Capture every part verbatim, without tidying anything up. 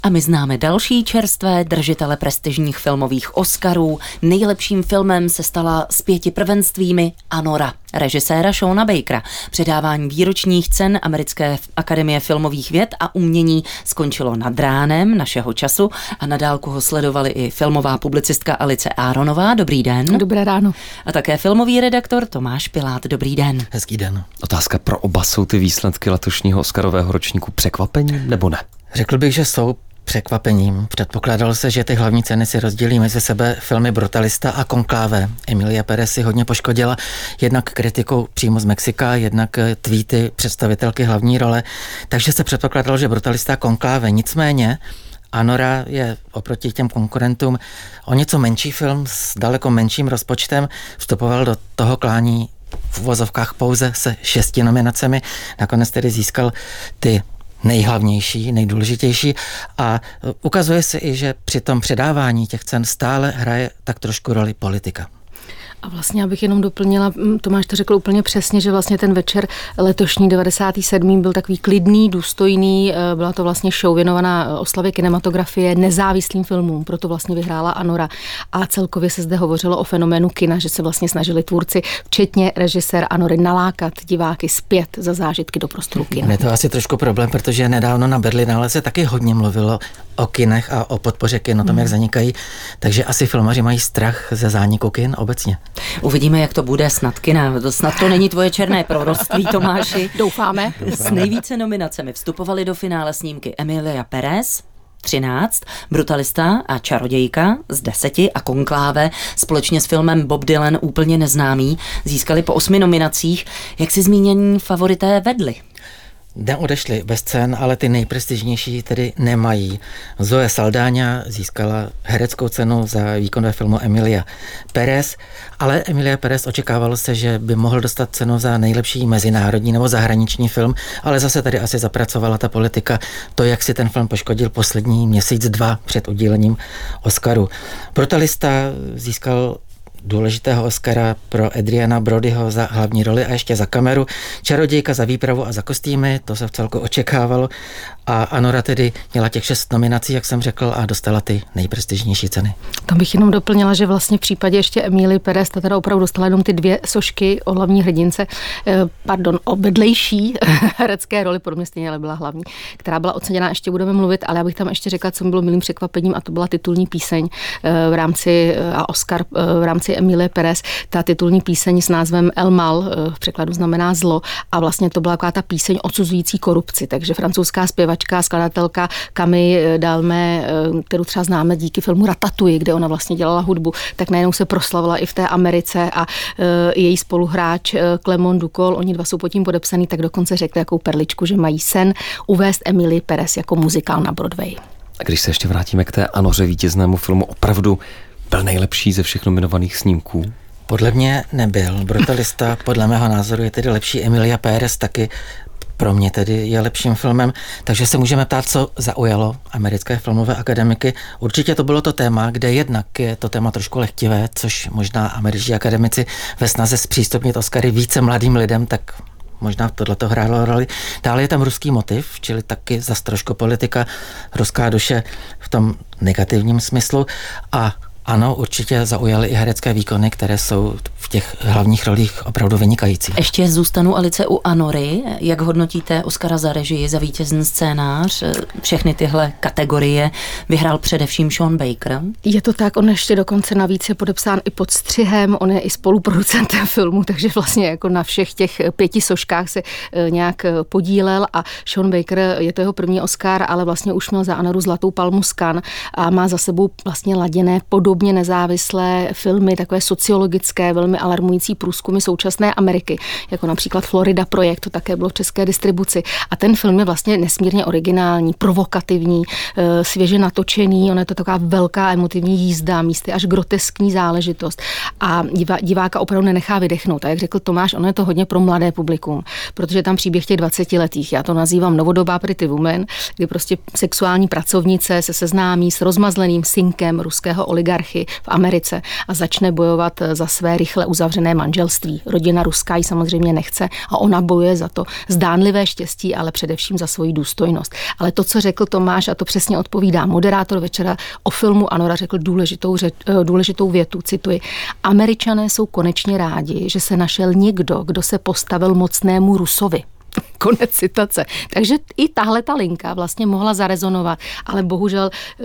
A my známe další čerstvé držitele prestižních filmových Oscarů. Nejlepším filmem se stala s pěti prvenstvími Anora režiséra Seana Bakera. Předávání výročních cen Americké akademie filmových věd a umění skončilo nad ránem našeho času a na dálku ho sledovali i filmová publicistka Alice Áronová. Dobrý den. Dobré ráno. A také filmový redaktor Tomáš Pilát. Dobrý den. Hezký den. Otázka pro oba, jsou ty výsledky letošního Oscarového ročníku překvapením nebo ne? Řekl bych, že jsou překvapením. Předpokládalo se, že ty hlavní ceny si rozdělí mezi sebe filmy Brutalista a Konkláve. Emilia Pérez si hodně poškodila jednak kritikou přímo z Mexika, jednak tweety představitelky hlavní role, takže se předpokládalo, že Brutalista a Konkláve. Nicméně Anora je oproti těm konkurentům o něco menší film s daleko menším rozpočtem, vstupoval do toho klání v uvozovkách pouze se šesti nominacemi, nakonec tedy získal ty nejhlavnější, nejdůležitější a ukazuje se i, že při tom předávání těch cen stále hraje tak trošku roli politika. A vlastně, abych jenom doplnila, Tomáš to řekl úplně přesně, že vlastně ten večer letošní devadesátý sedmý byl takový klidný, důstojný, byla to vlastně show věnovaná oslavě kinematografie nezávislým filmům, proto vlastně vyhrála Anora a celkově se zde hovořilo o fenoménu kina, že se vlastně snažili tvůrci, včetně režisér Anory, nalákat diváky zpět za zážitky do prostoru kina. Je to asi trošku problém, protože nedávno na Berlinále se taky hodně mluvilo o kinech a o podpoře kin, o tom, jak zanikají, takže asi filmaři mají strach ze zániku kin obecně. Uvidíme, jak to bude, snad kina. Snad to není tvoje černé proroctví, Tomáši. Doufáme. S nejvíce nominacemi vstupovali do finále snímky Emilia Pérez třináct, Brutalista a Čarodějka z deseti a Konkláve společně s filmem Bob Dylan Úplně neznámý získali po osmi nominacích. Jak si zmínění favorité vedli? Neodešli bez cen, ale ty nejprestižnější tedy nemají. Zoe Saldáňa získala hereckou cenu za výkon ve filmu Emilia Pérez, ale Emilia Pérez očekávalo se, že by mohl dostat cenu za nejlepší mezinárodní nebo zahraniční film, ale zase tady asi zapracovala ta politika, to, jak si ten film poškodil poslední měsíc, dva před udílením Oscaru. Brutalista získal důležitého Oscara pro Adriana Brodyho za hlavní roli a ještě za kameru, Čarodějka za výpravu a za kostýmy, to se v celku očekávalo a Anora tedy měla těch šest nominací, jak jsem řekl, a dostala ty nejprestižnější ceny. Tam bych jenom doplnila, že vlastně v případě ještě Emily Pérez, ta teda opravdu dostala jenom ty dvě sošky o hlavní hrdince, pardon, o vedlejší herecké roli, podobně stejně, ale byla hlavní, která byla oceněná, ještě budeme mluvit, ale já bych tam ještě řekla, co mi bylo milým překvapením, a to byla titulní píseň v rámci a Oscar v rámci Emilie Pérez, ta titulní píseň s názvem El Mal, v překladu znamená zlo, a vlastně to byla taková ta píseň odsuzující korupci, takže francouzská zpěvačka, skladatelka Camille Dalmé, kterou třeba známe díky filmu Ratatouille, kde ona vlastně dělala hudbu, tak najednou se proslavila i v té Americe a její spoluhráč Clément Ducol, oni dva jsou pod tím podepsaný, tak dokonce řekli jakou perličku, že mají sen uvést Emilie Pérez jako muzikál na Broadway. A když se ještě vrátíme k té Anoře, vítěznému filmu, opravdu byl nejlepší ze všech nominovaných snímků? Podle mě nebyl. Brutalista podle mého názoru je tedy lepší, Emilia Pérez taky pro mě tedy je lepším filmem, takže se můžeme ptát, co zaujalo americké filmové akademiky. Určitě to bylo to téma, kde jednak je to téma trošku lehtivé, což možná američtí akademici ve snaze zpřístupnit Oscary více mladým lidem, tak možná tohle to hrálo roli. Dále je tam ruský motiv, čili taky zas trošku politika, ruská duše v tom negativním smyslu a ano, určitě zaujaly i herecké výkony, které jsou v těch hlavních rolích opravdu vynikající. Ještě zůstanu, Alice, u Anory. Jak hodnotíte Oscara za režii, za vítězný scénář? Všechny tyhle kategorie vyhrál především Sean Baker. Je to tak, on ještě dokonce navíc je podepsán i pod střihem, on je i spoluproducentem filmu, takže vlastně jako na všech těch pěti soškách se nějak podílel a Sean Baker, je to jeho první Oscar, ale vlastně už měl za Anoru Zlatou palmu z Cannes a má za sebou vlastně laděné podobně nezávislé filmy, takové sociologické, velmi alarmující průzkumy současné Ameriky, jako například Florida projekt, to také bylo v české distribuci. A ten film je vlastně nesmírně originální, provokativní, svěže natočený, on je to taková velká emotivní jízda, místy až groteskní záležitost a diváka opravdu nenechá vydechnout. A jak řekl Tomáš, ono je to hodně pro mladé publikum, protože tam příběh těch dvacetiletých, já to nazývám novodobá Pretty Woman, kdy prostě sexuální pracovnice se seznámí s rozmazleným synkem ruského oligarchy oligarchy v Americe a začne bojovat za své rychle uzavřené manželství. Rodina ruská ji samozřejmě nechce a ona bojuje za to zdánlivé štěstí, ale především za svoji důstojnost. Ale to, co řekl Tomáš, a to přesně odpovídá, moderátor večera o filmu Anora řekl důležitou, řeč, důležitou větu, cituji: Američané jsou konečně rádi, že se našel někdo, kdo se postavil mocnému Rusovi. Konec citace. Takže i tahle ta linka vlastně mohla zarezonovat, ale bohužel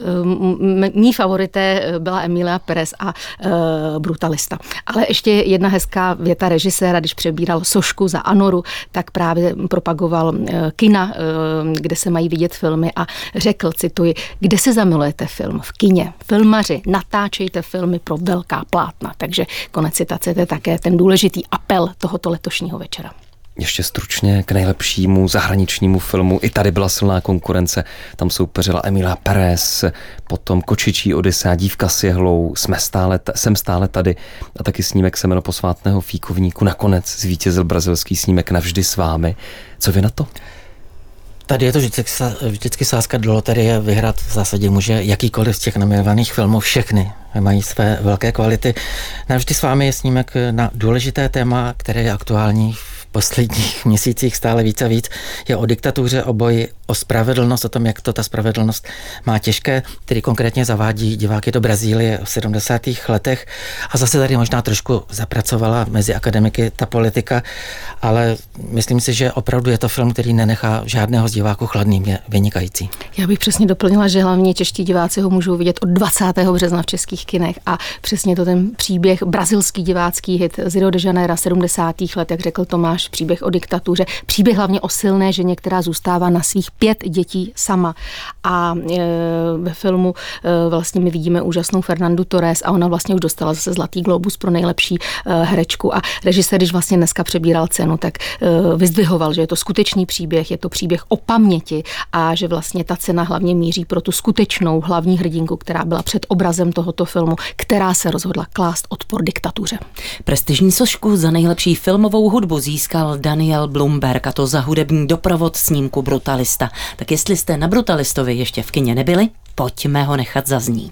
m- mý favorité byla Emilia Pérez a e, Brutalista. Ale ještě jedna hezká věta režiséra, když přebíral sošku za Anoru, tak právě propagoval e, kina, e, kde se mají vidět filmy a řekl, cituji, kde se zamilujete film? V kině. Filmaři, natáčejte filmy pro velká plátna. Takže konec citace, to je také ten důležitý apel tohoto letošního večera. Ještě stručně k nejlepšímu zahraničnímu filmu. I tady byla silná konkurence. Tam soupeřila Emilia Pérez, potom Kočičí Odisea, Dívka s jehlou, jsme stále, jsem stále tady a taky snímek Semeno posvátného fíkovníku. Nakonec zvítězil brazilský snímek Navždy s vámi. Co vy na to? Tady je to vždycky, vždycky sázka do loterie, vyhrát v zásadě může jakýkoliv z těch nominovaných filmů, všechny mají své velké kvality. Navždy s vámi je snímek na důležité téma, které je aktuální v posledních měsících stále víc a víc. Je o diktatuře, o boji o spravedlnost, o tom, jak to ta spravedlnost má těžké, který konkrétně zavádí diváky do Brazílie v sedmdesátých letech a zase tady možná trošku zapracovala mezi akademiky ta politika, ale myslím si, že opravdu je to film, který nenechá žádného z diváků chladným, je vynikající. Já bych přesně doplnila, že hlavně čeští diváci ho můžou vidět od dvacátého března v českých kinech a přesně to ten příběh, brazilský divácký hit z Rio de Janeiro sedmdesátých let, jak řekl Tomáš, příběh o diktatuře, příběh hlavně o silné ženě, která zůstává na svých pět dětí sama. A e, ve filmu e, vlastně my vidíme úžasnou Fernandu Torres a ona vlastně už dostala zase Zlatý globus pro nejlepší e, herečku a režisér, když vlastně dneska přebíral cenu, tak e, vyzdvihoval, že je to skutečný příběh, je to příběh o paměti a že vlastně ta cena hlavně míří pro tu skutečnou hlavní hrdinku, která byla před obrazem tohoto filmu, která se rozhodla klást odpor diktatuře. Prestižní sošku za nejlepší filmovou hudbu získal Daniel Blumberg, a to za hudební doprovod snímku Brutalista. Tak jestli jste na Brutalistovi ještě v kině nebyli, pojďme ho nechat zaznít.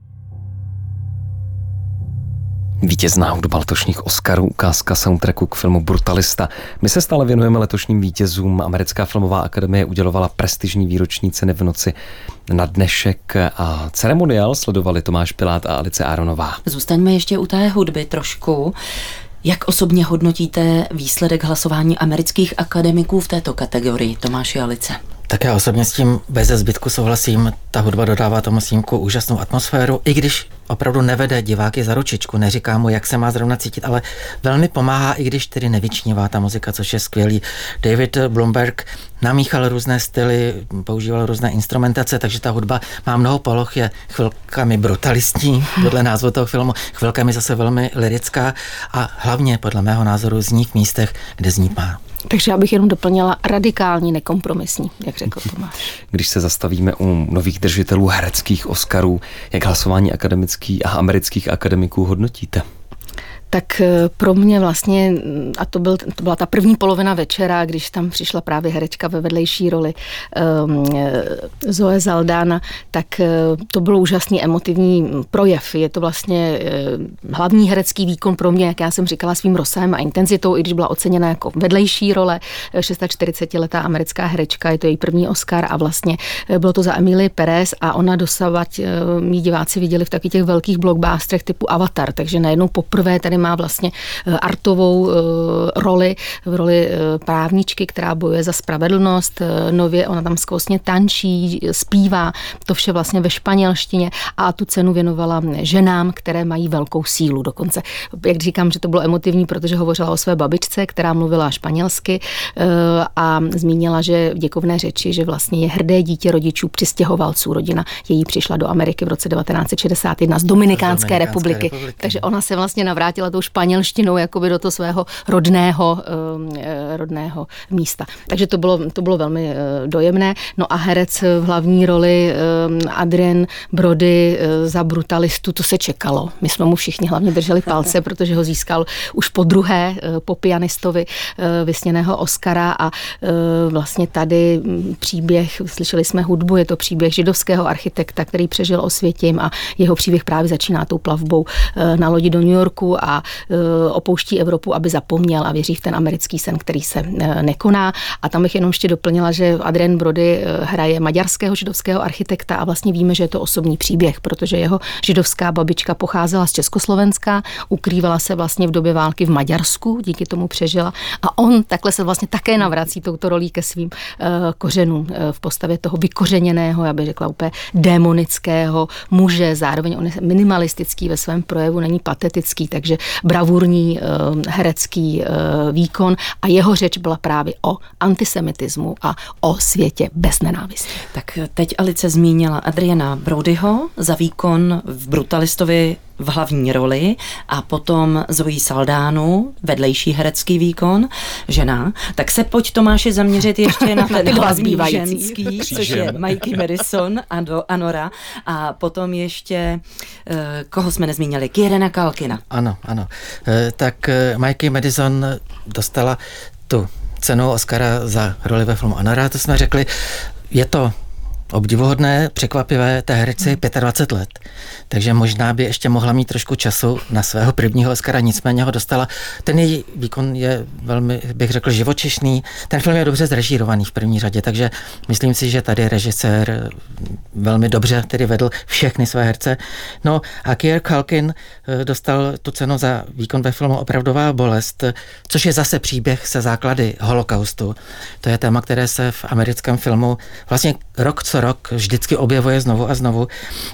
Vítězná hudba letošních Oscarů, ukázka soundtracku k filmu Brutalista. My se stále věnujeme letošním vítězům. Americká filmová akademie udělovala prestižní výroční ceny v noci na dnešek a ceremoniál sledovali Tomáš Pilát a Alice Aronová. Zůstaňme ještě u té hudby trošku. Jak osobně hodnotíte výsledek hlasování amerických akademiků v této kategorii, Tomáši a Alice? Tak já osobně s tím bez zbytku souhlasím. Ta hudba dodává tomu snímku úžasnou atmosféru, i když opravdu nevede diváky za ručičku, neříká mu, jak se má zrovna cítit, ale velmi pomáhá, i když tedy nevyčnívá ta muzika, což je skvělý. David Blumberg namíchal různé styly, používal různé instrumentace, takže ta hudba má mnoho poloh, je chvilkami brutalistní, podle názvu toho filmu, chvilkami zase velmi lirická a hlavně podle mého názoru zní v místech, kde znít má. Takže já bych jenom doplnila radikální, nekompromisní, jak řekl Tomáš. Když se zastavíme u nových držitelů hereckých Oscarů, jak hlasování akademických a amerických akademiků hodnotíte? Tak pro mě vlastně, a to, byl, to byla ta první polovina večera, když tam přišla právě herečka ve vedlejší roli um, Zoe Saldana, tak to byl úžasný emotivní projev. Je to vlastně uh, hlavní herecký výkon pro mě, jak já jsem říkala, svým rozsahem a intenzitou, i když byla oceněna jako vedlejší role, čtyřicetišestiletá americká herečka, je to její první Oscar a vlastně bylo to za Emilii Pérez a ona dosavať uh, mý diváci viděli v takových těch velkých blockbusterech typu Avatar, takže najednou poprvé tady má vlastně artovou roli, v roli právničky, která bojuje za spravedlnost. Nově ona tam skvostně tančí, zpívá, to vše vlastně ve španělštině a tu cenu věnovala ženám, které mají velkou sílu dokonce. Jak říkám, že to bylo emotivní, protože hovořila o své babičce, která mluvila španělsky a zmínila, že v děkovné řeči, že vlastně je hrdé dítě rodičů přistěhovalců. Rodina její přišla do Ameriky v roce devatenáct set šedesát jedna z Dominikánské, z Dominikánské republiky. republiky. Takže ona se vlastně navrátila tou španělštinou jakoby do toho svého rodného, rodného místa. Takže to bylo, to bylo velmi dojemné. No a herec v hlavní roli Adrien Brody za brutalistu, to se čekalo. My jsme mu všichni hlavně drželi palce, protože ho získal už po druhé po pianistovi vysněného Oscara a vlastně tady příběh, slyšeli jsme hudbu, je to příběh židovského architekta, který přežil Osvětim a jeho příběh právě začíná tou plavbou na lodi do New Yorku a opouští Evropu, aby zapomněl a věří v ten americký sen, který se nekoná. A tam bych jenom ještě doplnila, že Adrien Brody hraje maďarského židovského architekta a vlastně víme, že je to osobní příběh, protože jeho židovská babička pocházela z Československa, ukrývala se vlastně v době války v Maďarsku, díky tomu přežila a on takhle se vlastně také navrací touto rolí ke svým uh, kořenům uh, v postavě toho vykořeněného, já bych řekla úplně démonického muže, zároveň on je minimalistický ve svém projevu, není patetický, takže bravurní uh, herecký uh, výkon a jeho řeč byla právě o antisemitismu a o světě bez nenávisti. Tak teď Alice zmínila Adriana Brodyho za výkon v Brutalistovi v hlavní roli a potom Zoe Saldánu, vedlejší herecký výkon, žena. Tak se pojď, Tomáši, zaměřit ještě na ten hlavní ženský, což je Mikey Madison a do Anora a potom ještě, koho jsme nezmínili, Kierana Culkina. Ano, ano. Tak Mikey Madison dostala tu cenu Oscara za roli ve filmu Anora, to jsme řekli, je to obdivuhodné, překvapivé, té herci dvacet pět let. Takže možná by ještě mohla mít trošku času na svého prvního Oscara, nicméně ho dostala. Ten její výkon je velmi, bych řekl, živočišný. Ten film je dobře zrežírovaný v první řadě, takže myslím si, že tady režisér velmi dobře tedy vedl všechny své herce. No a Kieran Culkin dostal tu cenu za výkon ve filmu Opravdová bolest, což je zase příběh se základy holokaustu. To je téma, které se v americkém filmu vlastně rok co rok vždycky objevuje znovu a znovu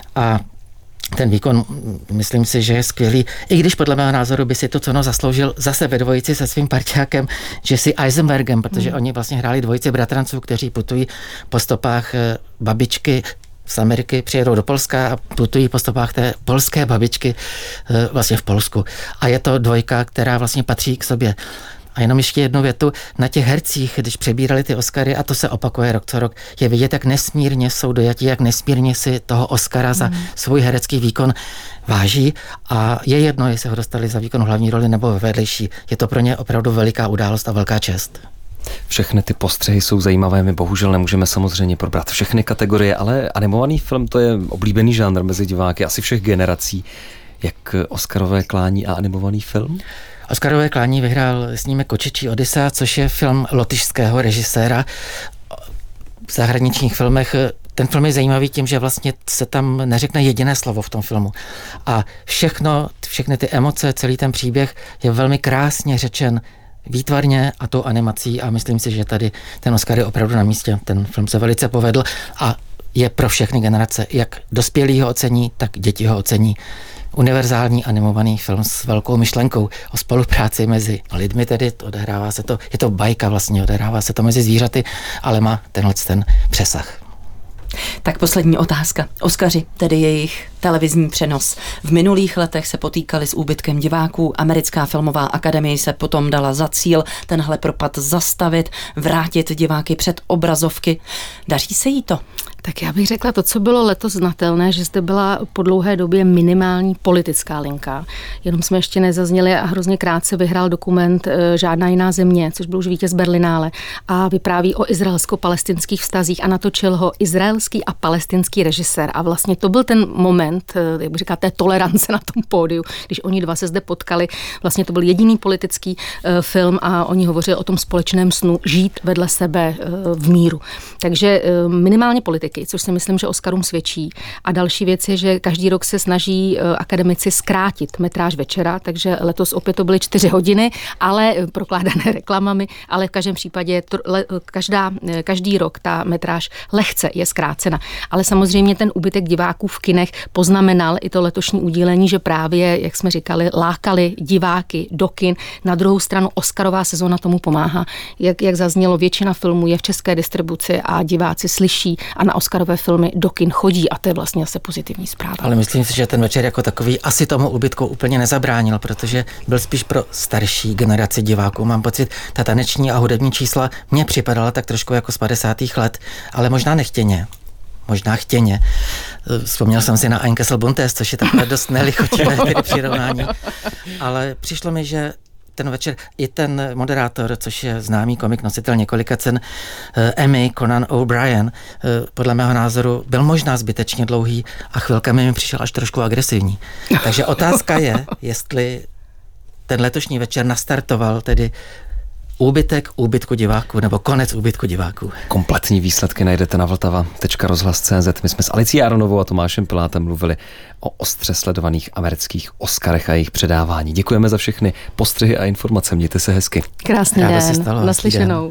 a ten výkon, myslím si, že je skvělý, i když podle mého názoru by si to cenu zasloužil zase ve dvojici se svým parťákem Jesse Eisenbergem, protože mm. oni vlastně hráli dvojici bratranců, kteří putují po stopách babičky z Ameriky, přijedou do Polska a putují po stopách té polské babičky vlastně v Polsku. A je to dvojka, která vlastně patří k sobě. A jenom ještě jednu větu, na těch hercích, když přebírali ty Oscary, a to se opakuje rok co rok, je vidět, jak nesmírně jsou dojatí, jak nesmírně si toho Oscara za svůj herecký výkon váží a je jedno, jestli ho dostali za výkon hlavní roli nebo vedlejší. Je to pro ně opravdu veliká událost a velká čest. Všechny ty postřehy jsou zajímavé, my bohužel nemůžeme samozřejmě probrat všechny kategorie, ale animovaný film to je oblíbený žánr mezi diváky asi všech generací. Jak Oscarové klání a animovaný film? Oscarové klání vyhrál s nimi Kočičí Odyssea, což je film lotyšského režiséra. V zahraničních filmech ten film je zajímavý tím, že vlastně se tam neřekne jediné slovo v tom filmu. A všechno, všechny ty emoce, celý ten příběh je velmi krásně řečen výtvarně a tou animací a myslím si, že tady ten Oscar je opravdu na místě. Ten film se velice povedl a je pro všechny generace. Jak dospělí ho ocení, tak děti ho ocení. Univerzální animovaný film s velkou myšlenkou o spolupráci mezi lidmi, tedy odehrává se to, je to bajka vlastně, odehrává se to mezi zvířaty, ale má tenhle ten přesah. Tak poslední otázka. Oscaři, tedy jejich televizní přenos. V minulých letech se potýkali s úbytkem diváků. Americká filmová akademie se potom dala za cíl tenhle propad zastavit, vrátit diváky před obrazovky. Daří se jí to? Tak já bych řekla to, co bylo letos znatelné, že zde byla po dlouhé době minimální politická linka. Jenom jsme ještě nezazněli a hrozně krátce vyhrál dokument Žádná jiná země, což byl už vítěz Berlinále a vypráví o izraelsko-palestinských vztazích a natočil ho izraelský a palestinský režisér. A vlastně to byl ten moment, jak bych říká, té tolerance na tom pódiu, když oni dva se zde potkali. Vlastně to byl jediný politický film a oni hovořili o tom společném snu žít vedle sebe v míru. Takže minimálně politiky, což si myslím, že Oscarům svědčí. A další věc je, že každý rok se snaží akademici zkrátit metráž večera, takže letos opět to byly čtyři hodiny, ale prokládané reklamami, ale v každém případě to, le, každá, každý rok ta metráž lehce je zkrácena. Ale samozřejmě ten úbytek diváků v kinech poznamenal i to letošní udílení, že právě, jak jsme říkali, lákali diváky do kin. Na druhou stranu Oscarová sezóna tomu pomáhá. Jak, jak zaznělo, většina filmů je v české distribuci a diváci slyší a na oscarové filmy do kin chodí a to je vlastně asi pozitivní zpráva. Ale myslím si, že ten večer jako takový asi tomu úbytku úplně nezabránil, protože byl spíš pro starší generaci diváků. Mám pocit, ta taneční a hudební čísla mně připadala tak trošku jako z padesátých let, ale možná nechtěně. Možná chtěně. Vzpomněl jsem si na Ein Kessel Buntes, což je takové dost nelichotivé přirovnání. Ale přišlo mi, že ten večer i ten moderátor, což je známý komik, nositel několika cen Emmy, Conan O'Brien, podle mého názoru byl možná zbytečně dlouhý a chvilkami mi přišel až trošku agresivní. Takže otázka je, jestli ten letošní večer nastartoval tedy úbytek úbytku diváků, nebo konec úbytku diváků. Kompletní výsledky najdete na vltava tečka rozhlas tečka cé zet. My jsme s Alicí Aronovou a Tomášem Pilátem mluvili o ostře sledovaných amerických Oscarech a jejich předávání. Děkujeme za všechny postřehy a informace. Mějte se hezky. Krásný den. Naslyšenou.